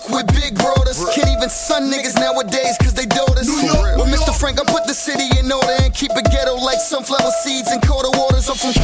with big broders. Can't even son niggas nowadays cause they dote us. With Mr. Frank, I put the city in order and keep it ghetto like sunflower seeds and colder waters. I'm from